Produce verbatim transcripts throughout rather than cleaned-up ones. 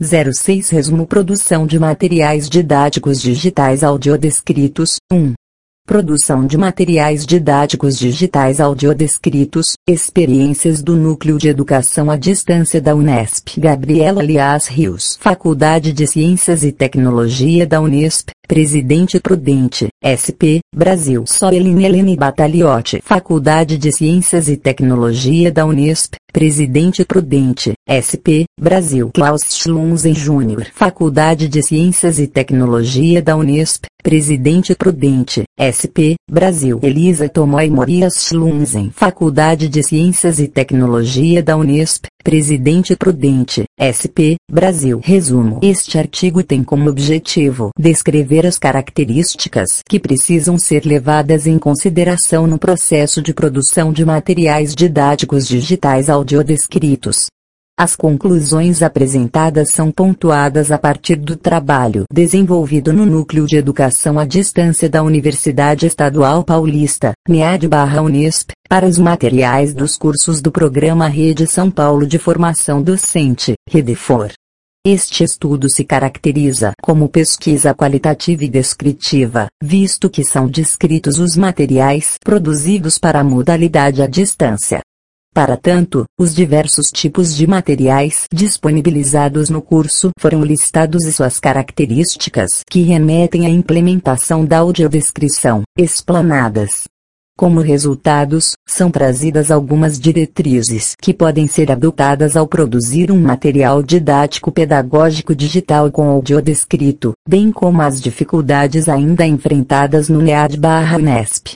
zero seis Resumo Produção de materiais didáticos digitais audiodescritos. um. Produção de materiais didáticos digitais audiodescritos, experiências do Núcleo de Educação à Distância da Unesp. Gabriela Lias Rios, Faculdade de Ciências e Tecnologia da Unesp, Presidente Prudente, S P, Brasil. Soeline Helene Bataliotti, Faculdade de Ciências e Tecnologia da Unesp, Presidente Prudente, S P, Brasil. Klaus Schlunzen Júnior, Faculdade de Ciências e Tecnologia da Unesp, Presidente Prudente, S P, Brasil. Elisa Tomoy Morias Schlunzen, Faculdade de Ciências e Tecnologia da Unesp, Presidente Prudente, S P, Brasil. Resumo: este artigo tem como objetivo descrever as características que precisam ser levadas em consideração no processo de produção de materiais didáticos digitais audiodescritos. As conclusões apresentadas são pontuadas a partir do trabalho desenvolvido no Núcleo de Educação à Distância da Universidade Estadual Paulista, NEAD/Unesp, para os materiais dos cursos do Programa Rede São Paulo de Formação Docente, REDEFOR. Este estudo se caracteriza como pesquisa qualitativa e descritiva, visto que são descritos os materiais produzidos para a modalidade à distância. Para tanto, os diversos tipos de materiais disponibilizados no curso foram listados e suas características que remetem à implementação da audiodescrição, explanadas. Como resultados, são trazidas algumas diretrizes que podem ser adotadas ao produzir um material didático pedagógico digital com audiodescrito, bem como as dificuldades ainda enfrentadas no NEAD/Unesp.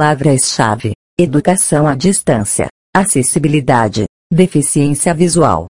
Palavras-chave: educação à distância, acessibilidade, deficiência visual,